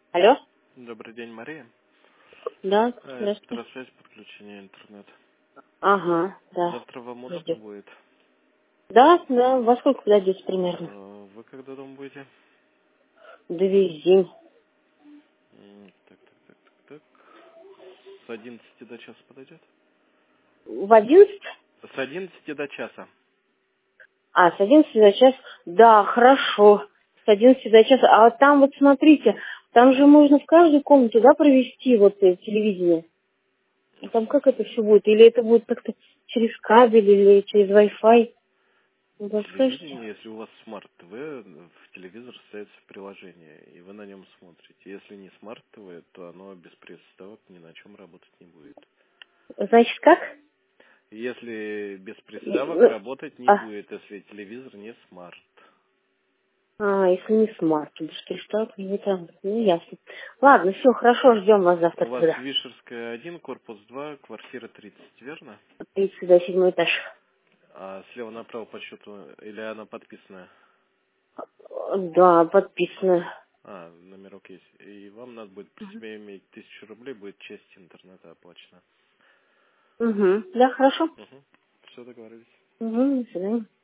Алло? Добрый день, Мария. Да, здравствуйте. Электросвязь, подключение интернета. Ага, да. Завтра вам удобно Ждёт. будет? Да, во сколько подойдете примерно? Вы когда дома будете? Да весь день. Так. С 11 до часа подойдет? В 11? С 11 до часа. А, с 11 до часа. Да, хорошо. С 11 до часа. А вот там вот смотрите, там же можно в каждую комнату, да, провести вот телевидение. И там как это все будет? Или это будет как-то через кабель или через Wi-Fi? Вы подскажете? Телевидение, если у вас смарт-ТВ, в телевизор ставится приложение, и вы на нем смотрите. Если не смарт-ТВ, то оно без приставок ни на чем работать не будет. Значит, как? Если без приставок работать не А, будет, если телевизор не смарт. если не смарт, без приставок, не там. Ну, ясно. Ладно, все, хорошо, ждем вас завтра У вас тогда. Вишерская 1, корпус 2, квартира 30, верно? 37 этаж. А слева направо по счету, или она подписанная? Да, подписано. Номерок есть. И вам надо будет при себе иметь 1000 рублей, будет часть интернета оплачена. Угу. Да, хорошо. Все договорились. Угу, до свидания.